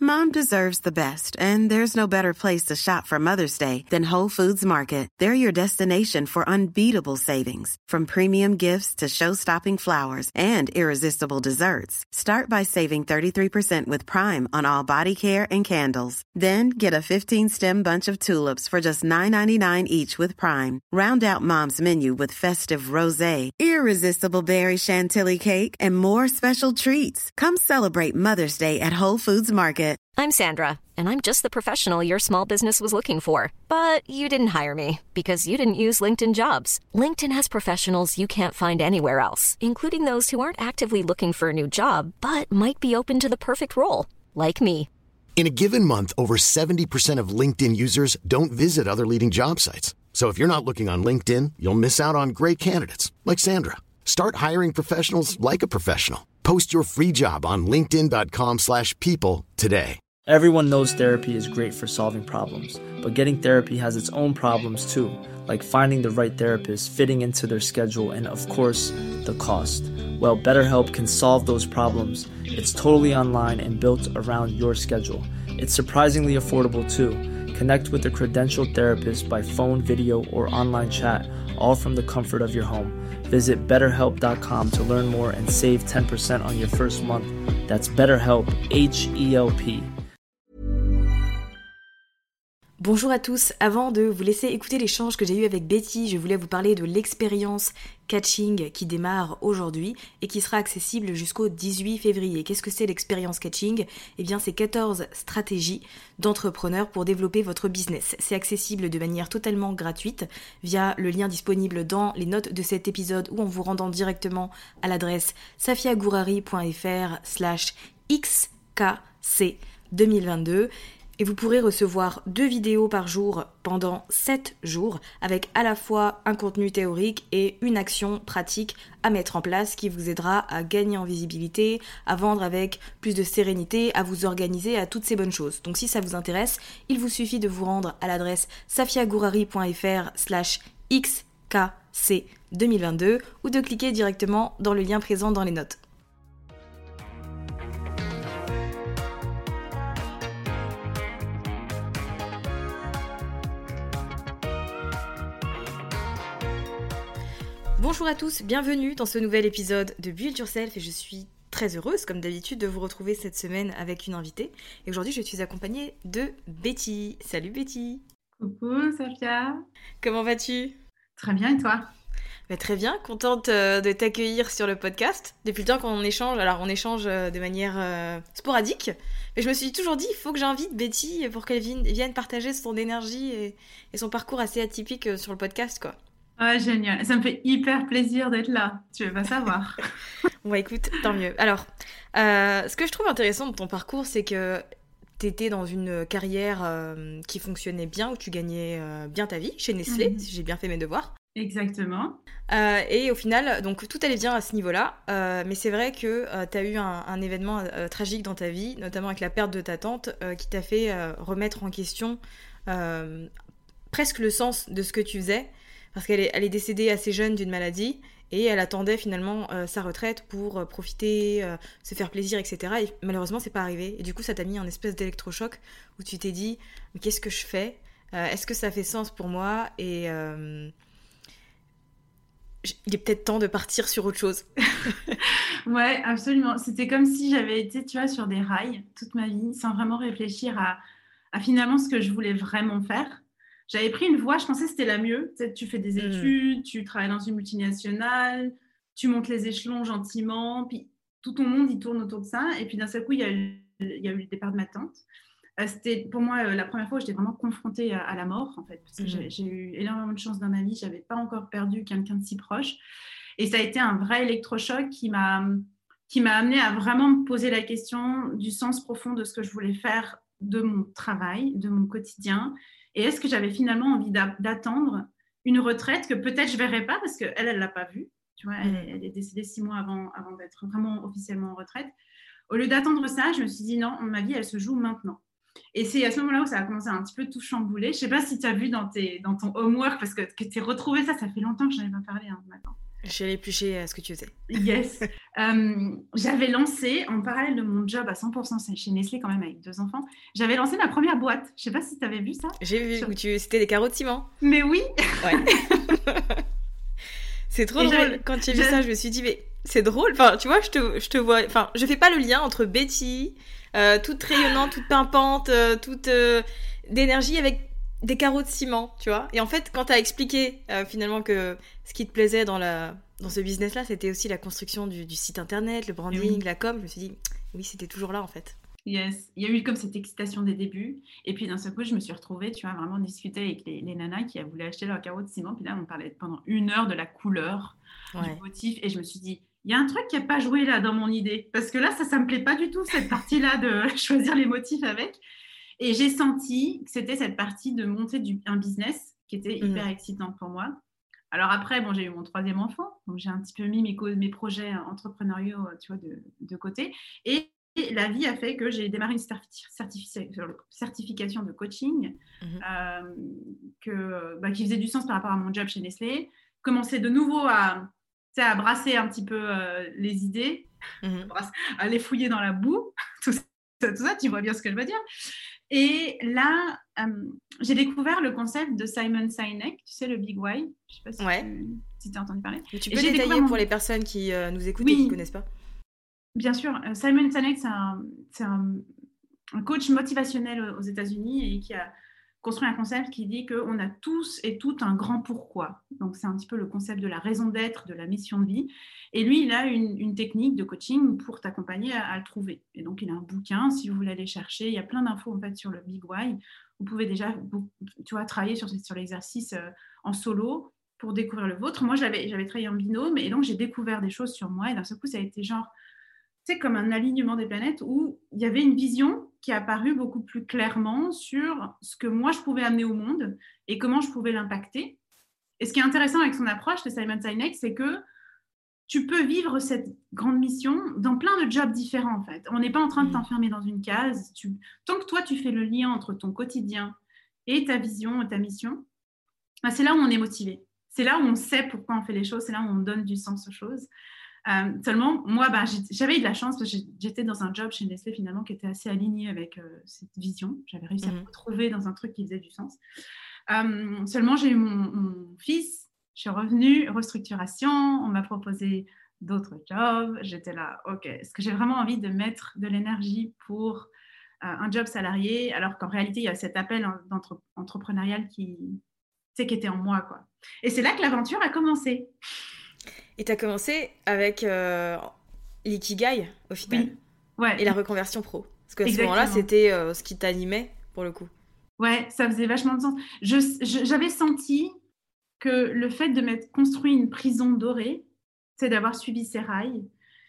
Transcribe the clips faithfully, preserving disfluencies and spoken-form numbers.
Mom deserves the best, and there's no better place to shop for Mother's Day than Whole Foods Market. They're your destination for unbeatable savings, from premium gifts to show-stopping flowers and irresistible desserts. Start by saving thirty-three percent with Prime on all body care and candles. Then get a fifteen-stem bunch of tulips for just nine ninety-nine each with Prime. Round out Mom's menu with festive rosé, irresistible berry chantilly cake, and more special treats. Come celebrate Mother's Day at Whole Foods Market. I'm Sandra, and I'm just the professional your small business was looking for. But you didn't hire me because you didn't use LinkedIn Jobs. LinkedIn has professionals you can't find anywhere else, including those who aren't actively looking for a new job, but might be open to the perfect role, like me. In a given month, over seventy percent of LinkedIn users don't visit other leading job sites. So if you're not looking on LinkedIn, you'll miss out on great candidates, like Sandra. Start hiring professionals like a professional. Post your free job on linkedin.com slash people today. Everyone knows therapy is great for solving problems, but getting therapy has its own problems too, like finding the right therapist, fitting into their schedule, and of course, the cost. Well, BetterHelp can solve those problems. It's totally online and built around your schedule. It's surprisingly affordable too. Connect with a credentialed therapist by phone, video, or online chat, all from the comfort of your home. Visit better help dot com to learn more and save ten percent on your first month. That's BetterHelp, H E L P. Bonjour à tous, avant de vous laisser écouter l'échange que j'ai eu avec Betty, je voulais vous parler de l'expérience Catching qui démarre aujourd'hui et qui sera accessible jusqu'au dix-huit février. Qu'est-ce que c'est l'expérience Catching ? Eh bien c'est quatorze stratégies d'entrepreneurs pour développer votre business. C'est accessible de manière totalement gratuite via le lien disponible dans les notes de cet épisode ou en vous rendant directement à l'adresse safiagourari.fr slash xkc deux mille vingt-deux. Et vous pourrez recevoir deux vidéos par jour pendant sept jours avec à la fois un contenu théorique et une action pratique à mettre en place qui vous aidera à gagner en visibilité, à vendre avec plus de sérénité, à vous organiser, à toutes ces bonnes choses. Donc si ça vous intéresse, il vous suffit de vous rendre à l'adresse safiagourari.fr slash xkc deux mille vingt-deux ou de cliquer directement dans le lien présent dans les notes. Bonjour à tous, bienvenue dans ce nouvel épisode de Build Yourself et je suis très heureuse comme d'habitude de vous retrouver cette semaine avec une invitée. Et aujourd'hui je suis accompagnée de Betty. Salut Betty. Coucou Safia. Comment vas-tu ? Très bien et toi ? Bah, très bien, contente euh, de t'accueillir sur le podcast. Depuis le temps qu'on échange, alors on échange euh, de manière euh, sporadique, mais je me suis toujours dit il faut que j'invite Betty pour qu'elle vienne, vienne partager son énergie et, et son parcours assez atypique euh, sur le podcast quoi. Ouais, génial. Ça me fait hyper plaisir d'être là. Tu veux pas savoir. Bon, bah, écoute, tant mieux. Alors, euh, ce que je trouve intéressant dans ton parcours, c'est que t'étais dans une carrière euh, qui fonctionnait bien, où tu gagnais euh, bien ta vie, chez Nestlé, mmh. si j'ai bien fait mes devoirs. Exactement. Euh, et au final, donc tout allait bien à ce niveau-là. Euh, mais c'est vrai que euh, t'as eu un, un événement euh, tragique dans ta vie, notamment avec la perte de ta tante, euh, qui t'a fait euh, remettre en question euh, presque le sens de ce que tu faisais. Parce qu'elle est, elle est décédée assez jeune d'une maladie et elle attendait finalement euh, sa retraite pour euh, profiter, euh, se faire plaisir, et cetera. Et malheureusement, c'est pas arrivé. Et du coup, ça t'a mis un espèce d'électrochoc où tu t'es dit « Mais qu'est-ce que je fais ? euh, Est-ce que ça fait sens pour moi ?» Et euh, il est peut-être temps de partir sur autre chose. Ouais, absolument. C'était comme si j'avais été, tu vois, sur des rails toute ma vie, sans vraiment réfléchir à, à finalement ce que je voulais vraiment faire. J'avais pris une voie, je pensais que c'était la mieux. Tu sais, tu fais des études, mmh. tu travailles dans une multinationale, tu montes les échelons gentiment, puis tout ton monde, il tourne autour de ça. Et puis d'un seul coup, il y a eu, il y a eu le départ de ma tante. Euh, c'était pour moi euh, la première fois où j'étais vraiment confrontée à, à la mort, en fait, parce que mmh. j'ai, j'ai eu énormément de chance dans ma vie. Je n'avais pas encore perdu quelqu'un de si proche. Et ça a été un vrai électrochoc qui m'a, qui m'a amenée à vraiment me poser la question du sens profond de ce que je voulais faire de mon travail, de mon quotidien. Et est-ce que j'avais finalement envie d'attendre une retraite que peut-être je ne verrais pas parce qu'elle, elle ne l'a pas vue. Tu vois, elle, elle est décédée six mois avant, avant d'être vraiment officiellement en retraite. Au lieu d'attendre ça, je me suis dit non, ma vie, elle se joue maintenant. Et c'est à ce moment-là où ça a commencé à un petit peu tout chambouler. Je ne sais pas si tu as vu dans, tes, dans ton homework, parce que, que tu as retrouvé ça, ça fait longtemps que je n'avais pas parlé hein, maintenant. J'ai épluché à ce que tu faisais. Yes. Euh, j'avais lancé, en parallèle de mon job à cent pour cent chez Nestlé, quand même, avec deux enfants, j'avais lancé ma première boîte. Je sais pas si tu avais vu ça. J'ai vu, Sur- où tu... c'était des carreaux de ciment. Mais oui. Ouais. C'est trop Et drôle. j'avais- Quand j'ai vu j'avais- ça, je me suis dit, mais c'est drôle. Enfin, tu vois, je te, je te vois. Enfin, je fais pas le lien entre Betty, euh, toute rayonnante, toute pimpante, euh, toute euh, d'énergie avec des carreaux de ciment, tu vois. Et en fait, quand t'as expliqué euh, finalement que ce qui te plaisait dans la dans ce business-là, c'était aussi la construction du, du site internet, le branding, Oui. la com, je me suis dit, oui, c'était toujours là en fait. Yes, il y a eu comme cette excitation des débuts. Et puis d'un seul coup, je me suis retrouvée, tu vois, vraiment discuter avec les, les nanas qui voulaient acheter leur carreau de ciment. Puis là, on parlait pendant une heure de la couleur, Ouais. du motif. Et je me suis dit, il y a un truc qui n'a pas joué là dans mon idée. Parce que là, ça, ça me plaît pas du tout, cette partie-là de choisir les motifs avec. Et j'ai senti que c'était cette partie de monter du, un business qui était hyper Mhm. excitante pour moi. Alors après, bon, j'ai eu mon troisième enfant. Donc j'ai un petit peu mis mes, co- mes projets entrepreneuriaux, tu vois, de, de côté. Et et la vie a fait que j'ai démarré une certifi- certifi- certification de coaching Mhm. euh, que, bah, qui faisait du sens par rapport à mon job chez Nestlé. Commencer de nouveau à, tu sais, à brasser un petit peu euh, les idées, Mhm. brasse- à les fouiller dans la boue, tout ça, tout ça, tu vois bien ce que je veux dire. Et là, euh, j'ai découvert le concept de Simon Sinek, tu sais, le Big Why. Je ne sais pas si Ouais. tu si as entendu parler. Mais tu Et peux j'ai détailler découvert mon- pour les personnes qui euh, nous écoutent et Oui. qui ne connaissent pas? Bien sûr, euh, Simon Sinek, c'est un, c'est un, un coach motivationnel aux États-Unis et qui a construit un concept qui dit qu'on a tous et toutes un grand pourquoi. Donc, c'est un petit peu le concept de la raison d'être, de la mission de vie. Et lui, il a une, une technique de coaching pour t'accompagner à, à le trouver. Et donc, il a un bouquin, si vous voulez aller chercher. Il y a plein d'infos en fait sur le Big Why. Vous pouvez déjà, tu vois, travailler sur, sur l'exercice euh, en solo pour découvrir le vôtre. Moi, j'avais, j'avais travaillé en binôme et donc j'ai découvert des choses sur moi. Et d'un seul coup, ça a été genre, c'est comme un alignement des planètes où il y avait une vision qui est apparue beaucoup plus clairement sur ce que moi je pouvais amener au monde et comment je pouvais l'impacter. Et ce qui est intéressant avec son approche de Simon Sinek, c'est que tu peux vivre cette grande mission dans plein de jobs différents en fait. On n'est pas en train de t'enfermer dans une case. Tu... Tant que toi tu fais le lien entre ton quotidien et ta vision et ta mission, ben c'est là où on est motivé. C'est là où on sait pourquoi on fait les choses. C'est là où on donne du sens aux choses. Euh, seulement, moi, ben, j'avais eu de la chance parce que j'étais dans un job chez Nestlé finalement qui était assez aligné avec euh, cette vision. J'avais réussi mmh. à me retrouver dans un truc qui faisait du sens. Euh, seulement, j'ai eu mon, mon fils, je suis revenue, restructuration, on m'a proposé d'autres jobs. J'étais là, ok, est-ce que j'ai vraiment envie de mettre de l'énergie pour euh, un job salarié alors qu'en réalité, il y a cet appel entrepreneurial qui, qui était en moi, quoi. Et c'est là que l'aventure a commencé. Et tu as commencé avec euh, l'ikigai, au final. Oui. Ouais. Et la reconversion pro. Parce qu'à ce moment-là, c'était euh, ce qui t'animait, pour le coup. Ouais, ça faisait vachement de sens. Je, je, j'avais senti que le fait de m'être construit une prison dorée, c'est d'avoir suivi ces rails,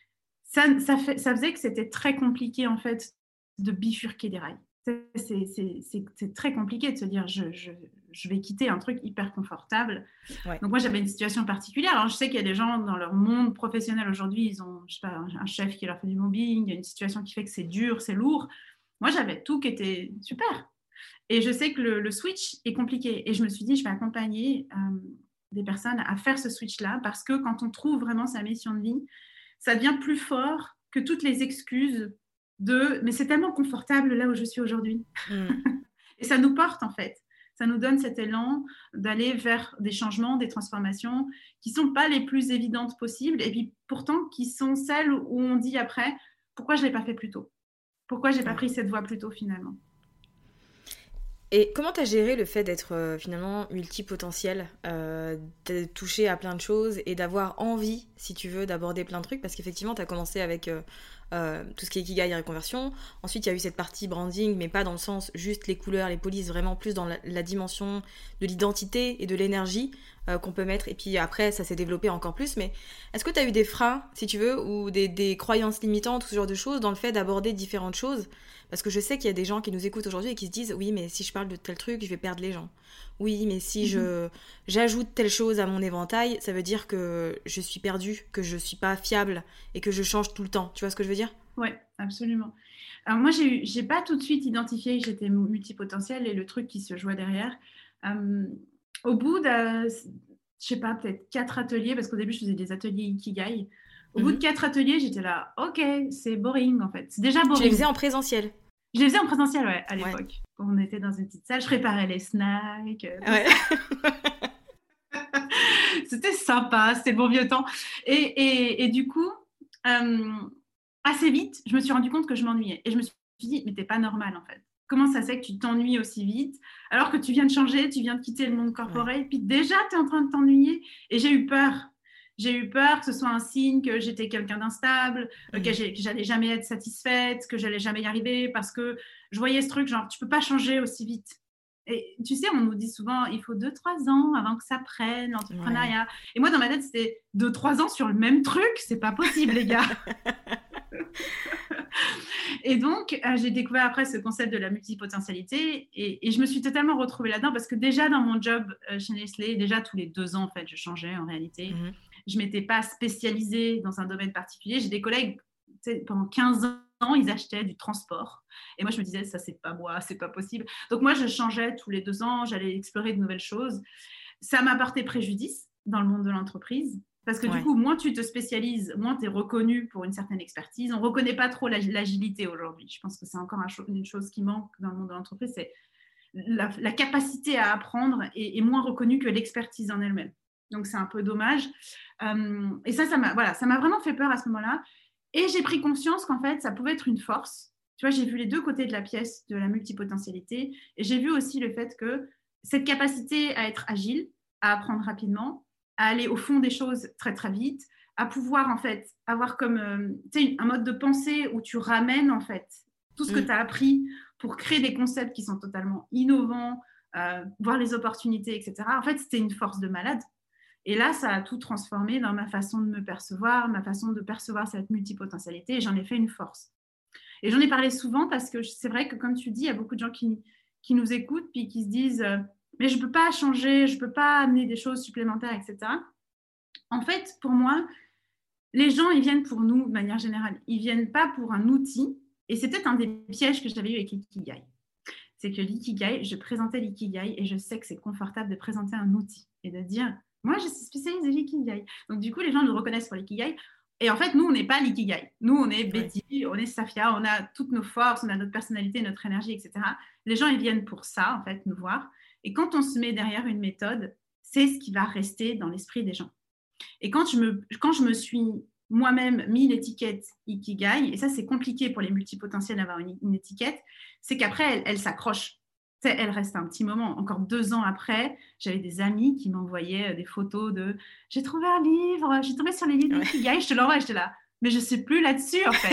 ça, ça, fait, ça faisait que c'était très compliqué, en fait, de bifurquer des rails. C'est, c'est, c'est, c'est, c'est très compliqué de se dire je, je, je vais quitter un truc hyper confortable. Ouais. Donc moi j'avais une situation particulière. Alors je sais qu'il y a des gens dans leur monde professionnel aujourd'hui, ils ont je sais pas, un chef qui leur fait du mobbing, il y a une situation qui fait que c'est dur, c'est lourd. Moi j'avais tout qui était super. Et je sais que le, le switch est compliqué. Et je me suis dit je vais accompagner euh, des personnes à faire ce switch-là parce que quand on trouve vraiment sa mission de vie, ça devient plus fort que toutes les excuses de mais c'est tellement confortable là où je suis aujourd'hui. Mm. Et ça nous porte en fait. Ça nous donne cet élan d'aller vers des changements, des transformations qui ne sont pas les plus évidentes possibles et puis pourtant qui sont celles où on dit après pourquoi je ne l'ai pas fait plus tôt ? Pourquoi je n'ai pas pris cette voie plus tôt finalement ? Et comment tu as géré le fait d'être euh, finalement multipotentiel, euh, de toucher à plein de choses et d'avoir envie, si tu veux, d'aborder plein de trucs ? Parce qu'effectivement, tu as commencé avec euh, euh, tout ce qui est Ikigai et reconversion. Ensuite, il y a eu cette partie branding, mais pas dans le sens juste les couleurs, les polices, vraiment plus dans la, la dimension de l'identité et de l'énergie euh, qu'on peut mettre. Et puis après, ça s'est développé encore plus. Mais est-ce que tu as eu des freins, si tu veux, ou des, des croyances limitantes, ou ce genre de choses, dans le fait d'aborder différentes choses ? Parce que je sais qu'il y a des gens qui nous écoutent aujourd'hui et qui se disent « Oui, mais si je parle de tel truc, je vais perdre les gens. Oui, mais si mm-hmm. je, j'ajoute telle chose à mon éventail, ça veut dire que je suis perdue, que je ne suis pas fiable et que je change tout le temps. » Tu vois ce que je veux dire ? Oui, absolument. Alors moi, j'ai, eu, j'ai pas tout de suite identifié que j'étais multipotentielle et le truc qui se jouait derrière. Euh, au bout de... je sais pas, peut-être quatre ateliers, parce qu'au début, je faisais des ateliers Ikigai. Au mm-hmm. bout de quatre ateliers, j'étais là, ok, c'est boring en fait. C'est déjà boring. Tu les faisais en présentiel? Je les faisais en présentiel, ouais, à l'époque. Ouais. On était dans une petite salle, je préparais les snacks. Ouais. C'était sympa, c'était le bon vieux temps. Et, et, et du coup, euh, assez vite, je me suis rendu compte que je m'ennuyais. Et je me suis dit, mais t'es pas normal en fait. Comment ça se fait que tu t'ennuies aussi vite alors que tu viens de changer, tu viens de quitter le monde corporel, ouais. Puis déjà, tu es en train de t'ennuyer. Et j'ai eu peur. J'ai eu peur que ce soit un signe que j'étais quelqu'un d'instable, mmh. que, que j'allais jamais être satisfaite, que j'allais jamais y arriver, parce que je voyais ce truc, genre, tu peux pas changer aussi vite. Et tu sais, on nous dit souvent, il faut deux trois ans avant que ça prenne, l'entrepreneuriat. Ouais. Et moi, dans ma tête, c'était deux trois ans sur le même truc, c'est pas possible, les gars. Et donc, euh, j'ai découvert après ce concept de la multipotentialité et, et je me suis totalement retrouvée là-dedans parce que déjà dans mon job euh, chez Nestlé, déjà tous les deux ans, en fait, je changeais en réalité. Mm-hmm. Je ne m'étais pas spécialisée dans un domaine particulier. J'ai des collègues, pendant quinze ans, ils achetaient du transport. Et moi, je me disais, ça, c'est pas moi, c'est pas possible. Donc, moi, je changeais tous les deux ans, j'allais explorer de nouvelles choses. Ça m'a porté préjudice dans le monde de l'entreprise. Parce que ouais. du coup, moins tu te spécialises, moins tu es reconnu pour une certaine expertise. On ne reconnaît pas trop l'agilité aujourd'hui. Je pense que c'est encore un cho- une chose qui manque dans le monde de l'entreprise, c'est la, la capacité à apprendre est, est moins reconnue que l'expertise en elle-même. Donc, c'est un peu dommage. Euh, et ça, ça m'a, voilà, ça m'a vraiment fait peur à ce moment-là. Et j'ai pris conscience qu'en fait, ça pouvait être une force. Tu vois, j'ai vu les deux côtés de la pièce de la multipotentialité. Et j'ai vu aussi le fait que cette capacité à être agile, à apprendre rapidement, à aller au fond des choses très très vite, à pouvoir en fait avoir comme euh, tu sais, un mode de pensée où tu ramènes en fait tout ce que mmh. tu as appris pour créer des concepts qui sont totalement innovants, euh, voir les opportunités, et cetera. En fait, c'était une force de malade. Et là, ça a tout transformé dans ma façon de me percevoir, ma façon de percevoir cette multipotentialité, et j'en ai fait une force. Et j'en ai parlé souvent parce que c'est vrai que, comme tu dis, il y a beaucoup de gens qui, qui nous écoutent puis qui se disent euh, « mais je ne peux pas changer, je ne peux pas amener des choses supplémentaires, et cetera » En fait, pour moi, les gens, ils viennent pour nous de manière générale. Ils ne viennent pas pour un outil. Et c'est peut-être un des pièges que j'avais eu avec l'Ikigai. C'est que l'Ikigai, je présentais l'Ikigai et je sais que c'est confortable de présenter un outil et de dire « moi, je suis spécialiste de l'Ikigai ». Donc, du coup, les gens nous reconnaissent pour l'Ikigai. Et en fait, nous, on n'est pas l'Ikigai. Nous, on est Betty, ouais. on est Safia, on a toutes nos forces, on a notre personnalité, notre énergie, et cetera. Les gens, ils viennent pour ça, en fait, nous voir. Et quand on se met derrière une méthode, c'est ce qui va rester dans l'esprit des gens. Et quand je me, quand je me suis moi-même mis l'étiquette Ikigai, et ça, c'est compliqué pour les multipotentiels d'avoir une, une étiquette, c'est qu'après, elle, elle s'accroche. Elle reste un petit moment. Encore deux ans après, j'avais des amis qui m'envoyaient des photos de « j'ai trouvé un livre, j'ai tombé sur les livres ouais. d'Ikigai », je te l'envoie, j'étais là « mais je ne sais plus là-dessus, en fait ».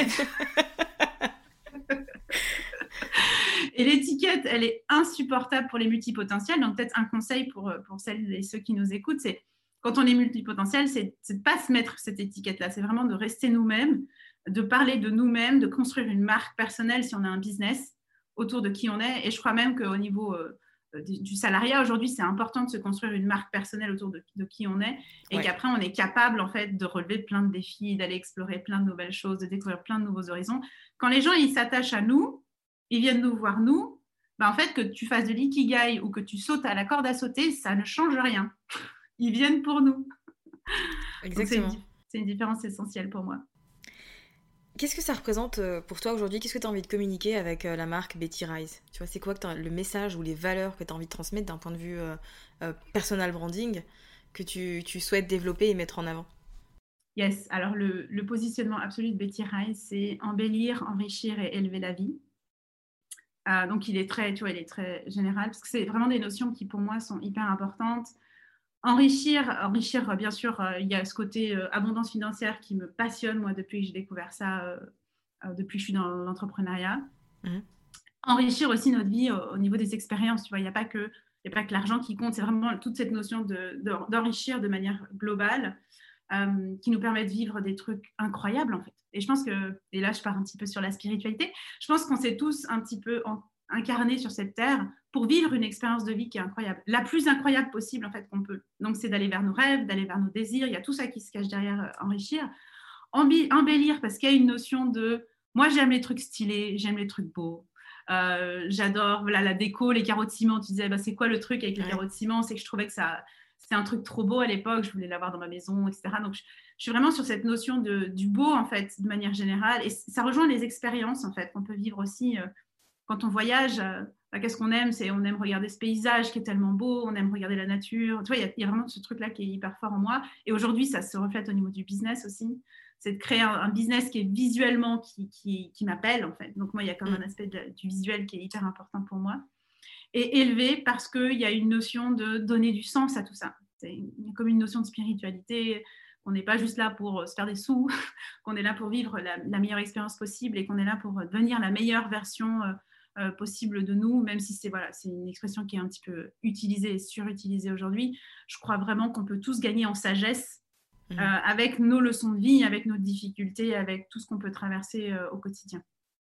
Et l'étiquette, elle est insupportable pour les multipotentiels. Donc, peut-être un conseil pour, pour celles et ceux qui nous écoutent, c'est quand on est multipotentiel, c'est, c'est de ne pas se mettre cette étiquette-là. C'est vraiment de rester nous-mêmes, de parler de nous-mêmes, de construire une marque personnelle si on a un business autour de qui on est. Et je crois même qu'au niveau euh, du, du salariat, aujourd'hui, c'est important de se construire une marque personnelle autour de, de qui on est et ouais. qu'après, on est capable en fait, de relever plein de défis, d'aller explorer plein de nouvelles choses, de découvrir plein de nouveaux horizons. Quand les gens ils s'attachent à nous, ils viennent nous voir nous, ben, en fait, que tu fasses de l'ikigai ou que tu sautes à la corde à sauter, ça ne change rien. Ils viennent pour nous. Exactement. Donc, c'est, une, c'est une différence essentielle pour moi. Qu'est-ce que ça représente pour toi aujourd'hui ? Qu'est-ce que tu as envie de communiquer avec la marque Betty Rise ? Tu vois, c'est quoi que le message ou les valeurs que tu as envie de transmettre d'un point de vue euh, euh, personal branding que tu, tu souhaites développer et mettre en avant ? Yes, alors le, le positionnement absolu de Betty Rise, c'est embellir, enrichir et élever la vie. Euh, donc il est très, tu vois, il est très général parce que c'est vraiment des notions qui pour moi sont hyper importantes. Enrichir, enrichir, bien sûr, euh, il y a ce côté euh, abondance financière qui me passionne, moi, depuis que j'ai découvert ça, euh, euh, depuis que je suis dans l'entrepreneuriat. Mmh. Enrichir aussi notre vie au, au niveau des expériences, tu vois, il n'y a pas que, il n'y a pas que l'argent qui compte, c'est vraiment toute cette notion de, de, d'enrichir de manière globale euh, qui nous permet de vivre des trucs incroyables, en fait. Et je pense que, et là, je pars un petit peu sur la spiritualité, je pense qu'on s'est tous un petit peu en, incarnés sur cette terre pour vivre une expérience de vie qui est incroyable, la plus incroyable possible en fait qu'on peut. Donc c'est d'aller vers nos rêves, d'aller vers nos désirs, il y a tout ça qui se cache derrière euh, enrichir. Embi- embellir parce qu'il y a une notion de moi j'aime les trucs stylés, j'aime les trucs beaux, euh, j'adore voilà, la déco, les carreaux de ciment. Tu disais bah, c'est quoi le truc avec les ouais. carreaux de ciment, c'est que je trouvais que ça, c'était un truc trop beau à l'époque, je voulais l'avoir dans ma maison, et cetera. Donc, je, je suis vraiment sur cette notion de, du beau, en fait, de manière générale. Et ça rejoint les expériences, en fait, qu'on peut vivre aussi euh, quand on voyage. Euh, bah, qu'est-ce qu'on aime? C'est, on aime regarder ce paysage qui est tellement beau, on aime regarder la nature. Tu vois, il y, y a vraiment ce truc-là qui est hyper fort en moi. Et aujourd'hui, ça se reflète au niveau du business aussi. C'est de créer un, un business qui est visuellement, qui, qui, qui m'appelle, en fait. Donc, moi, il y a comme un aspect de, du visuel qui est hyper important pour moi. Et élevé parce qu'il y a une notion de donner du sens à tout ça. C'est comme une notion de spiritualité. On n'est pas juste là pour se faire des sous, qu'on est là pour vivre la, la meilleure expérience possible et qu'on est là pour devenir la meilleure version euh, euh, possible de nous, même si c'est, voilà, c'est une expression qui est un petit peu utilisée et surutilisée aujourd'hui. Je crois vraiment qu'on peut tous gagner en sagesse mmh. euh, avec nos leçons de vie, avec nos difficultés, avec tout ce qu'on peut traverser euh, au quotidien.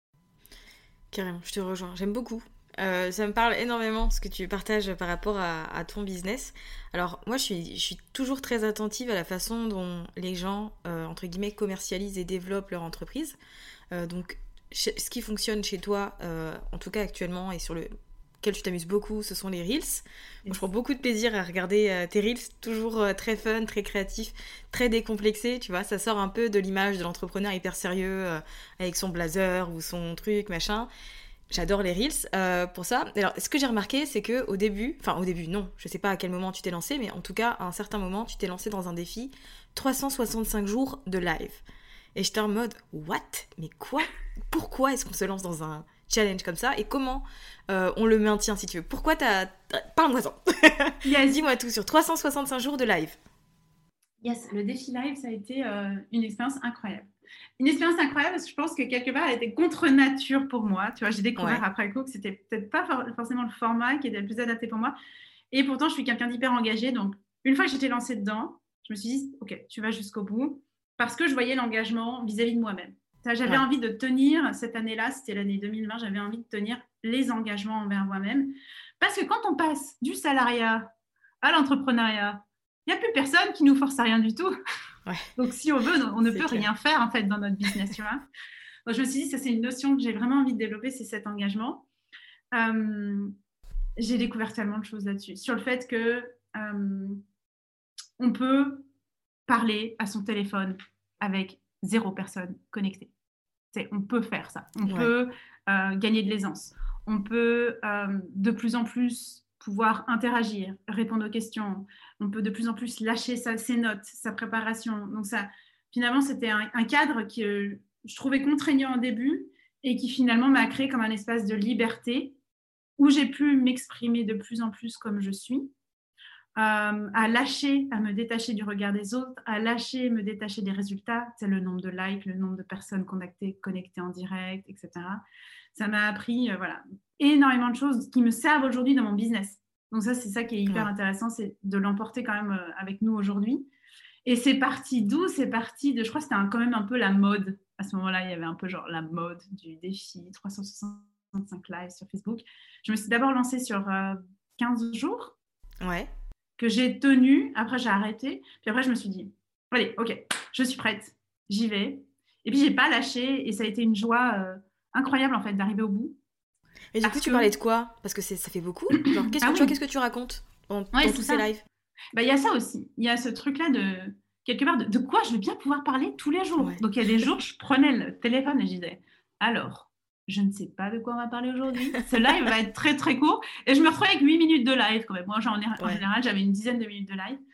Carrément, je te rejoins. J'aime beaucoup. Euh, ça me parle énormément ce que tu partages par rapport à, à ton business. Alors moi je suis, je suis toujours très attentive à la façon dont les gens euh, entre guillemets commercialisent et développent leur entreprise. Euh, donc ce qui fonctionne chez toi, euh, en tout cas actuellement et sur lequel tu t'amuses beaucoup, ce sont les Reels. Moi, je prends beaucoup de plaisir à regarder euh, tes Reels, toujours euh, très fun, très créatif, très décomplexé, tu vois. Ça sort un peu de l'image de l'entrepreneur hyper sérieux euh, avec son blazer ou son truc, machin. J'adore les Reels euh, pour ça. Alors, ce que j'ai remarqué, c'est qu'au début, enfin au début, non, je sais pas à quel moment tu t'es lancé, mais en tout cas, à un certain moment, tu t'es lancé dans un défi trois cent soixante-cinq jours de live. Et j'étais en mode, what? Mais quoi? Pourquoi est-ce qu'on se lance dans un challenge comme ça? Et comment euh, on le maintient, si tu veux? Pourquoi t'as... Parle-moi-en. Yes. Dis-moi tout sur trois cent soixante-cinq jours de live. Yes, le défi live, ça a été euh, une expérience incroyable. Une expérience incroyable parce que je pense que quelque part, elle était contre nature pour moi. Tu vois, j'ai découvert ouais. après coup que c'était peut-être pas for- forcément le format qui était le plus adapté pour moi. Et pourtant, je suis quelqu'un d'hyper engagé. Donc, une fois que j'étais lancée dedans, je me suis dit, OK, tu vas jusqu'au bout parce que je voyais l'engagement vis-à-vis de moi-même. J'avais ouais. envie de tenir, cette année-là, c'était l'année deux mille vingt, j'avais envie de tenir les engagements envers moi-même. Parce que quand on passe du salariat à l'entrepreneuriat, il n'y a plus personne qui nous force à rien du tout. Ouais. Donc, si on veut, on ne c'est peut clair. Rien faire en fait dans notre business, tu vois. Donc, je me suis dit, ça c'est une notion que j'ai vraiment envie de développer, c'est cet engagement. Euh, j'ai découvert tellement de choses là-dessus, sur le fait que euh, on peut parler à son téléphone avec zéro personne connectée. C'est, on peut faire ça. On ouais. peut euh, gagner de l'aisance. On peut euh, de plus en plus pouvoir interagir, répondre aux questions. On peut de plus en plus lâcher sa, ses notes, sa préparation. Donc ça, finalement, c'était un, un cadre que euh, je trouvais contraignant au début et qui finalement m'a créé comme un espace de liberté où j'ai pu m'exprimer de plus en plus comme je suis, euh, à lâcher, à me détacher du regard des autres, à lâcher, me détacher des résultats, c'est le nombre de likes, le nombre de personnes connectées, connectées en direct, et cetera. Ça m'a appris euh, voilà, énormément de choses qui me servent aujourd'hui dans mon business. Donc ça, c'est ça qui est hyper ouais. intéressant, c'est de l'emporter quand même euh, avec nous aujourd'hui. Et c'est parti d'où? C'est parti de, je crois que c'était un, quand même un peu la mode. À ce moment-là, il y avait un peu genre la mode du défi trois cent soixante-cinq live sur Facebook. Je me suis d'abord lancée sur euh, quinze jours. Ouais. Que j'ai tenu. Après, j'ai arrêté. Puis après, je me suis dit, allez, OK, je suis prête. J'y vais. Et puis, je n'ai pas lâché. Et ça a été une joie euh, incroyable, en fait, d'arriver au bout. Et du coup, tu que... parlais de quoi? Parce que c'est, ça fait beaucoup. Genre, qu'est-ce, ah que, oui. tu vois, qu'est-ce que tu racontes dans, ouais, dans tous ça. Ces lives? Bah, il y a ça aussi. Il y a ce truc-là de, quelque part, de, de quoi je vais bien pouvoir parler tous les jours. Ouais. Donc, il y a des jours, je prenais le téléphone et je disais, alors, je ne sais pas de quoi on va parler aujourd'hui. Ce live va être très, très court. Et je me retrouvais avec huit minutes de live quand même. Moi, genre, en, en ouais. général, j'avais une dizaine de minutes de live.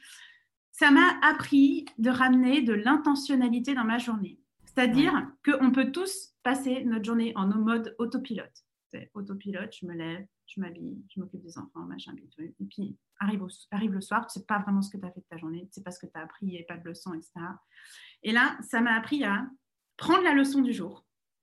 Ça m'a appris de ramener de l'intentionnalité dans ma journée. C'est-à-dire ouais. qu'on peut tous passer notre journée en mode autopilote. C'est autopilote, je me lève, je m'habille, je m'occupe des enfants, machin, et puis arrive, au, arrive le soir, tu ne sais pas vraiment ce que tu as fait de ta journée, tu ne sais pas ce que tu as appris, il n'y a pas de leçon, et cetera. Et là, ça m'a appris à prendre la leçon du jour,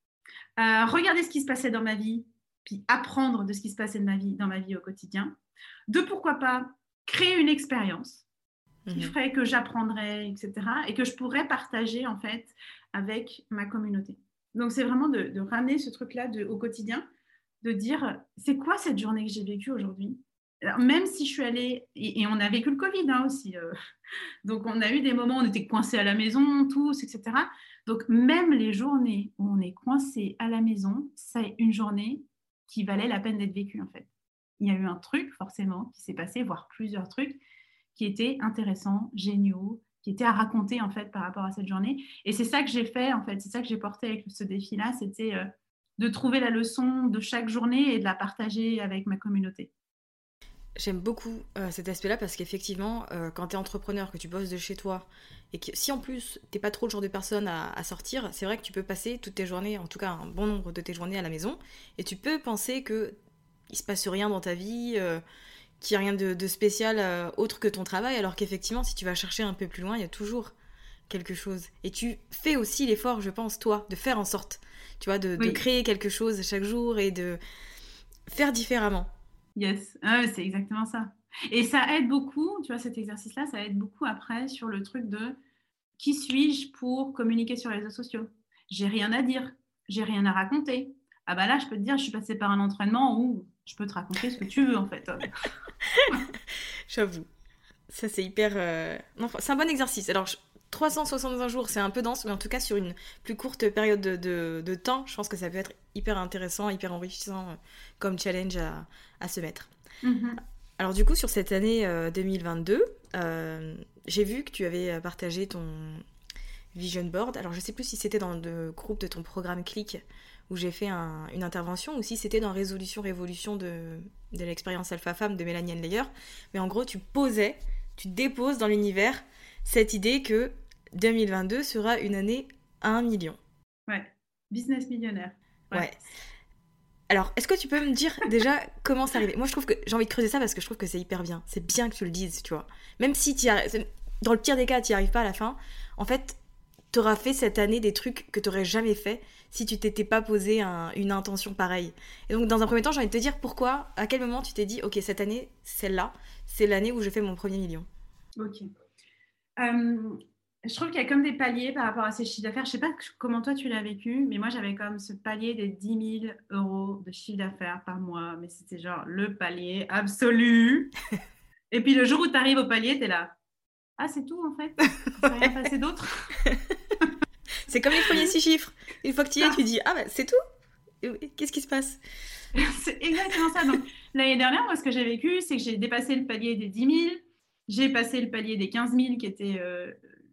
euh, regarder ce qui se passait dans ma vie, puis apprendre de ce qui se passait de ma vie, dans ma vie au quotidien, de pourquoi pas créer une expérience qui mmh. ferait que j'apprendrais, et cetera, et que je pourrais partager en fait avec ma communauté. Donc, c'est vraiment de, de ramener ce truc-là de, au quotidien, de dire, c'est quoi cette journée que j'ai vécue aujourd'hui? Alors, même si je suis allée, et, et on a vécu le Covid hein, aussi, euh, donc on a eu des moments où on était coincés à la maison, tous, et cetera. Donc, même les journées où on est coincé à la maison, c'est une journée qui valait la peine d'être vécue, en fait. Il y a eu un truc, forcément, qui s'est passé, voire plusieurs trucs, qui étaient intéressants, géniaux, qui étaient à raconter en fait par rapport à cette journée. Et c'est ça que j'ai fait en fait, c'est ça que j'ai porté avec ce défi-là, c'était euh, de trouver la leçon de chaque journée et de la partager avec ma communauté. J'aime beaucoup euh, cet aspect-là parce qu'effectivement, euh, quand t'es entrepreneur, que tu bosses de chez toi, et que si en plus t'es pas trop le genre de personne à, à sortir, c'est vrai que tu peux passer toutes tes journées, en tout cas un bon nombre de tes journées à la maison, et tu peux penser que il se passe rien dans ta vie, euh, qu'il n'y a rien de, de spécial euh, autre que ton travail, alors qu'effectivement, si tu vas chercher un peu plus loin, il y a toujours quelque chose. Et tu fais aussi l'effort, je pense, toi, de faire en sorte, tu vois, de, oui. de créer quelque chose chaque jour et de faire différemment. Yes, ah, c'est exactement ça. Et ça aide beaucoup, tu vois, cet exercice-là, ça aide beaucoup après sur le truc de qui suis-je pour communiquer sur les réseaux sociaux ? J'ai rien à dire, j'ai rien à raconter. Ah bah là, je peux te dire, je suis passée par un entraînement où je peux te raconter ce que tu veux en fait. J'avoue, ça c'est hyper... Euh... Non, c'est un bon exercice. Alors, je... trois cent soixante-quinze jours, c'est un peu dense, mais en tout cas, sur une plus courte période de, de, de temps, je pense que ça peut être hyper intéressant, hyper enrichissant euh, comme challenge à, à se mettre. Mm-hmm. Alors du coup, sur cette année euh, deux mille vingt-deux, euh, j'ai vu que tu avais partagé ton vision board. Alors je sais plus si c'était dans le groupe de ton programme Click où j'ai fait un, une intervention ou si c'était dans Résolution Révolution de, de l'expérience Alpha Femme de Mélanie Henleyer. Mais en gros, tu posais, tu déposes dans l'univers cette idée que deux mille vingt-deux sera une année à un million. Ouais, business millionnaire. Ouais. ouais. Alors, est-ce que tu peux me dire déjà comment c'est arrivé ? Moi, je trouve que j'ai envie de creuser ça parce que je trouve que c'est hyper bien. C'est bien que tu le dises, tu vois. Même si t'y arri- dans le pire des cas, tu n'y arrives pas à la fin, en fait, tu auras fait cette année des trucs que tu n'aurais jamais fait si tu t'étais pas posé un, une intention pareille. Et donc, dans un premier temps, j'ai envie de te dire pourquoi, à quel moment tu t'es dit, ok, cette année, celle-là, c'est l'année où je fais mon premier million. Ok. Euh... Je trouve qu'il y a comme des paliers par rapport à ces chiffres d'affaires. Je ne sais pas comment toi tu l'as vécu, mais moi j'avais comme ce palier des dix mille euros de chiffre d'affaires par mois. Mais c'était genre le palier absolu. Et puis le jour où tu arrives au palier, tu es là. Ah, c'est tout en fait. Ça ne s'est rien passé d'autre. C'est comme les premiers six chiffres. Une fois que tu y es, tu dis ah bah c'est tout. Qu'est-ce qui se passe ? C'est exactement ça. Donc l'année dernière, moi ce que j'ai vécu, c'est que j'ai dépassé le palier des dix mille. J'ai passé le palier des quinze mille qui était. Euh,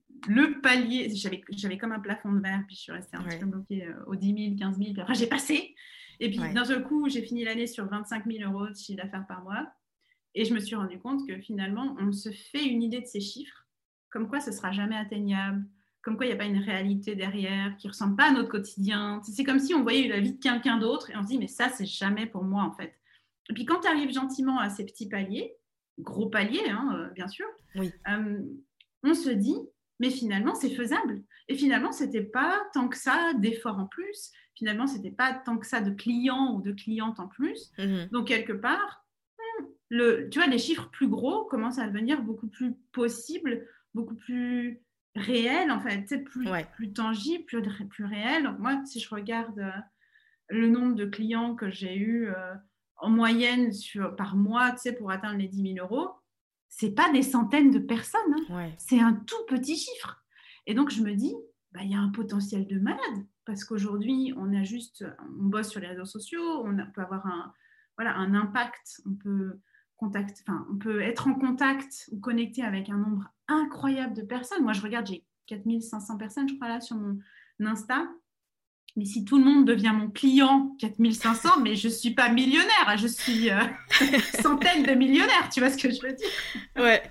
le palier, j'avais, j'avais comme un plafond de verre, puis je suis restée un ouais. petit peu bloquée euh, aux dix mille, quinze mille, puis après j'ai passé. Et puis ouais. d'un seul coup, j'ai fini l'année sur vingt-cinq mille euros de chiffre d'affaires par mois. Et je me suis rendu compte que finalement, on se fait une idée de ces chiffres, comme quoi ce ne sera jamais atteignable, comme quoi il n'y a pas une réalité derrière, qui ne ressemble pas à notre quotidien. C'est comme si on voyait la vie de quelqu'un d'autre et on se dit, mais ça, c'est jamais pour moi en fait. Et puis quand tu arrives gentiment à ces petits paliers, gros paliers, hein, euh, bien sûr, oui. euh, on se dit, mais finalement, c'est faisable. Et finalement, ce n'était pas tant que ça d'efforts en plus. Finalement, ce n'était pas tant que ça de clients ou de clientes en plus. Mm-hmm. Donc, quelque part, le, tu vois, les chiffres plus gros commencent à devenir beaucoup plus possibles, beaucoup plus réels, en fait, plus, ouais. plus tangibles, plus, plus réels. Donc, moi, si je regarde euh, le nombre de clients que j'ai eu euh, en moyenne sur, par mois, tu sais, pour atteindre les dix mille euros, c'est pas des centaines de personnes, hein. Ouais. C'est un tout petit chiffre. Et donc, je me dis, bah, y a un potentiel de malade, parce qu'aujourd'hui, on a juste, on bosse sur les réseaux sociaux, on a, peut avoir un, voilà, un impact, on peut, contact, enfin, on peut être en contact ou connecté avec un nombre incroyable de personnes. Moi, je regarde, j'ai quatre mille cinq cents personnes, je crois, là, sur mon Insta. Mais si tout le monde devient mon client, quatre mille cinq cents, mais je ne suis pas millionnaire, je suis euh, centaine de millionnaires, tu vois ce que je veux dire ? Ouais.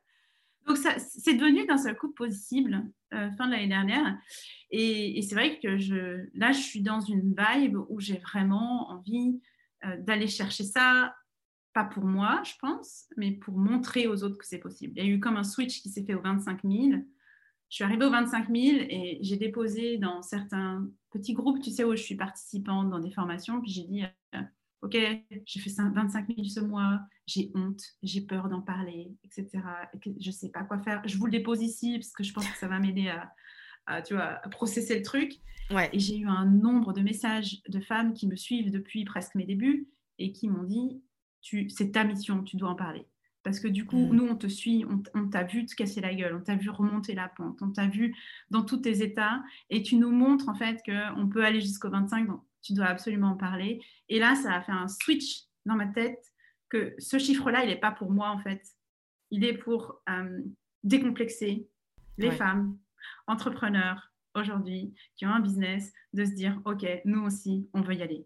Donc, ça, c'est devenu d'un seul coup possible, euh, fin de l'année dernière. Et, et c'est vrai que je, là, je suis dans une vibe où j'ai vraiment envie euh, d'aller chercher ça, pas pour moi, je pense, mais pour montrer aux autres que c'est possible. Il y a eu comme un switch qui s'est fait aux vingt-cinq mille. Je suis arrivée aux vingt-cinq mille et j'ai déposé dans certains petits groupes, tu sais, où je suis participante dans des formations. Puis j'ai dit, euh, OK, j'ai fait vingt-cinq mille ce mois, j'ai honte, j'ai peur d'en parler, et cetera. Je ne sais pas quoi faire. Je vous le dépose ici parce que je pense que ça va m'aider à, à, tu vois, à processer le truc. Ouais. Et j'ai eu un nombre de messages de femmes qui me suivent depuis presque mes débuts et qui m'ont dit, tu, c'est ta mission, tu dois en parler. Parce que du coup, mmh. nous, on te suit, on, on t'a vu te casser la gueule, on t'a vu remonter la pente, on t'a vu dans tous tes états et tu nous montres en fait qu'on peut aller jusqu'au vingt-cinq, donc tu dois absolument en parler. Et là, ça a fait un switch dans ma tête que ce chiffre-là, il n'est pas pour moi en fait. il est pour euh, décomplexer les Ouais. femmes entrepreneurs aujourd'hui qui ont un business, de se dire « Ok, nous aussi, on veut y aller ».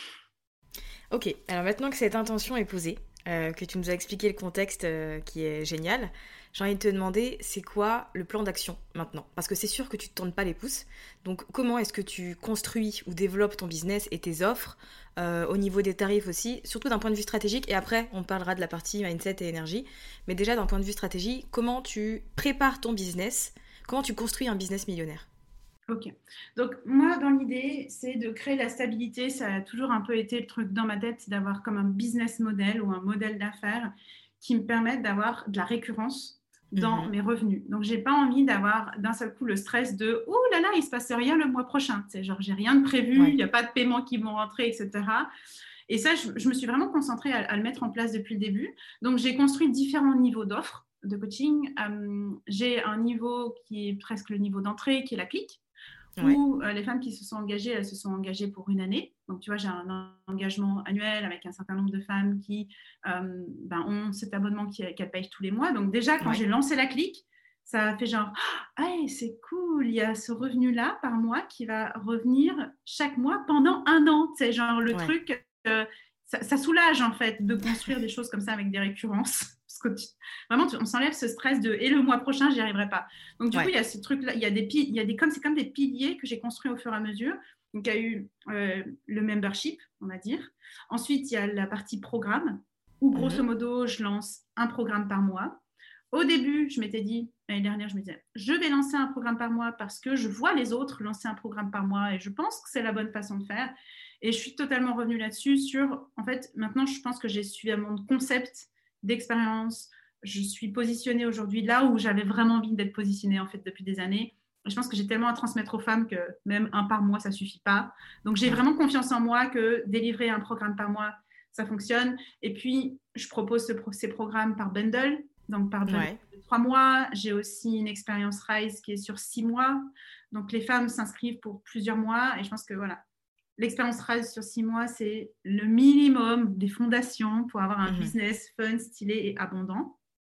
Ok, alors maintenant que cette intention est posée, euh, que tu nous as expliqué le contexte euh, qui est génial, j'ai envie de te demander, c'est quoi le plan d'action maintenant ? Parce que c'est sûr que tu ne te tournes pas les pouces. Donc comment est-ce que tu construis ou développes ton business et tes offres euh, au niveau des tarifs aussi, surtout d'un point de vue stratégique, et après on parlera de la partie mindset et énergie. Mais déjà d'un point de vue stratégie, comment tu prépares ton business ? Comment tu construis un business millionnaire ? Ok. Donc, moi, dans l'idée, c'est de créer la stabilité. Ça a toujours un peu été le truc dans ma tête, c'est d'avoir comme un business model ou un modèle d'affaires qui me permette d'avoir de la récurrence dans Mhm. mes revenus. Donc, j'ai pas envie d'avoir d'un seul coup le stress de « Oh là là, il se passe rien le mois prochain ». C'est genre, j'ai rien de prévu, il Ouais. n'y a pas de paiements qui vont rentrer, et cetera. Et ça, je, je me suis vraiment concentrée à, à le mettre en place depuis le début. Donc, j'ai construit différents niveaux d'offres de coaching. Euh, j'ai un niveau qui est presque le niveau d'entrée, qui est la clique. Ouais. Où euh, les femmes qui se sont engagées, elles se sont engagées pour une année. Donc, tu vois, j'ai un engagement annuel avec un certain nombre de femmes qui euh, ben, ont cet abonnement qui, qu'elles payent tous les mois. Donc, déjà, quand Ouais. j'ai lancé la clique, ça a fait genre, ah, hey, c'est cool, il y a ce revenu-là par mois qui va revenir chaque mois pendant un an. C'est genre le Ouais. truc, euh, ça, ça soulage en fait de construire des choses comme ça avec des récurrences. Parce que tu, vraiment, tu, on s'enlève ce stress de et le mois prochain, j'y arriverai pas. Donc, du Ouais. coup, il y a ce truc-là, il y a des, il y a des comme, c'est comme des piliers que j'ai construits au fur et à mesure. Donc, il y a eu euh, le membership, on va dire. Ensuite, il y a la partie programme, où grosso Mhm. modo, je lance un programme par mois. Au début, je m'étais dit, l'année dernière, je me disais, je vais lancer un programme par mois parce que je vois les autres lancer un programme par mois et je pense que c'est la bonne façon de faire. Et je suis totalement revenue là-dessus sur, en fait, maintenant, je pense que j'ai suffisamment de concepts, d'expérience. Je suis positionnée aujourd'hui là où j'avais vraiment envie d'être positionnée, en fait, depuis des années. Et je pense que j'ai tellement à transmettre aux femmes que même un par mois, ça ne suffit pas. Donc, j'ai Ouais. vraiment confiance en moi que délivrer un programme par mois, ça fonctionne. Et puis, je propose ce, ces programmes par bundle. Donc, par bundle Ouais. de trois mois. J'ai aussi une expérience Rise qui est sur six mois. Donc, les femmes s'inscrivent pour plusieurs mois. Et je pense que, voilà, l'expérience Rise sur six mois, c'est le minimum des fondations pour avoir un Mhm. business fun, stylé et abondant.